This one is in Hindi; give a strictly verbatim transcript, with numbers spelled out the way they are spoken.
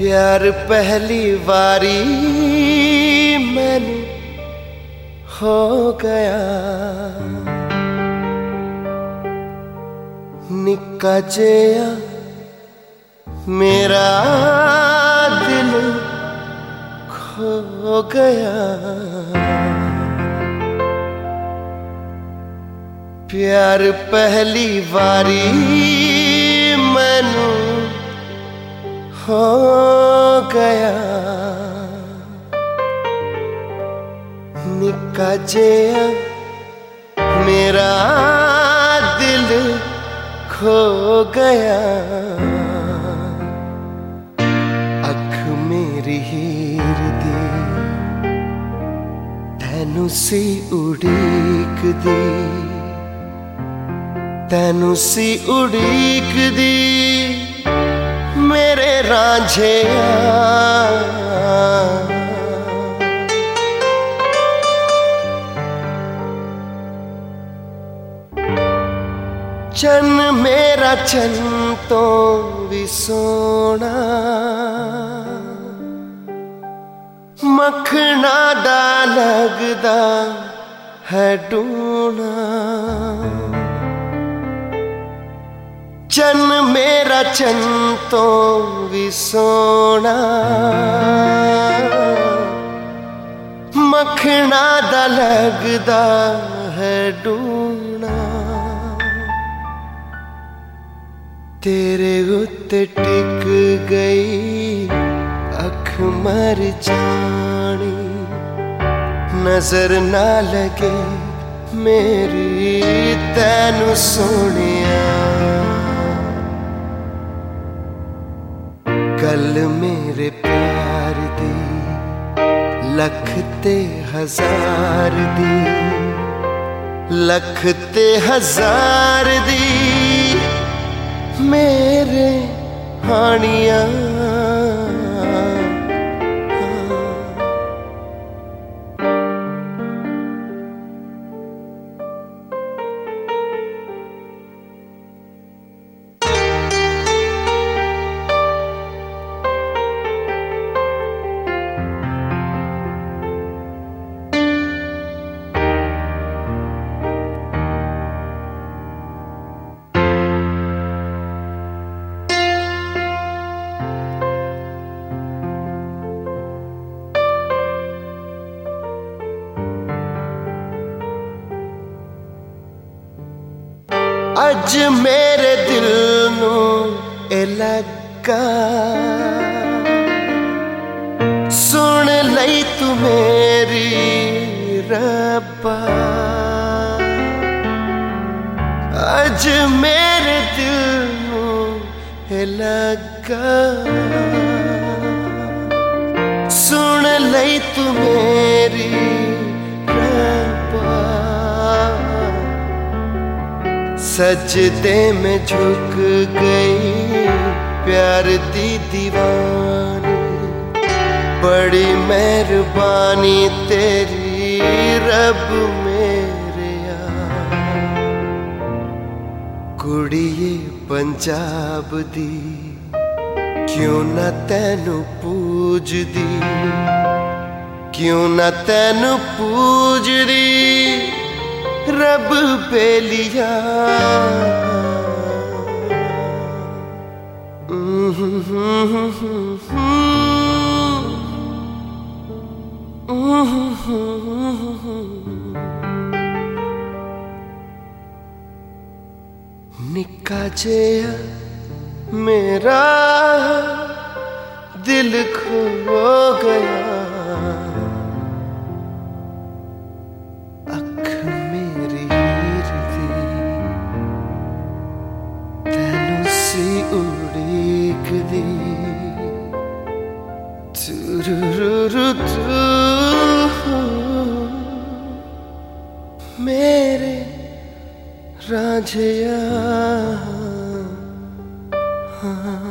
प्यार पहली वारी मैनू हो गया, निक्का जिहा मेरा दिल खो गया। प्यार पहली वारी मैनू हो गया, निक्का जिहा मेरा दिल खो गया। अख मेरी हीर दी तैनू सी उड़ीक दी, तैनू सी उड़ीक दी मेरे रांझिया। चन मेरा चन तो भी सोना, मखना दा लगदा है डूना। चन मेरा चन तो भी सोना, मखना दा लगदा है डूना। तेरे उत्ते टिक गई अख मर जानी, नजर ना लगे मेरी तैनू सोनिया। गल मेरे प्यार दी लख ते हजार दी, लख ते हजार दी मेरे हानिया। अज मेरे दिल नू ए लगा, सुन लई तू मेरी रब्बा। अज मेरे दिल नू ए लगा, सुन लई तू मेरी रब्बा। सजदे में झुक गई प्यार दी दीवानी, बड़ी मेहरबानी तेरी रब मेरे यार। कुड़िए पंजाब दी क्यों ना तैनू पूज दी, क्यों ना तैनू पूज दी रब बेलिया। निक्का जिहा मेरा दिल खो गया, उड़ीक दी मेरे रांझिया। हाँ।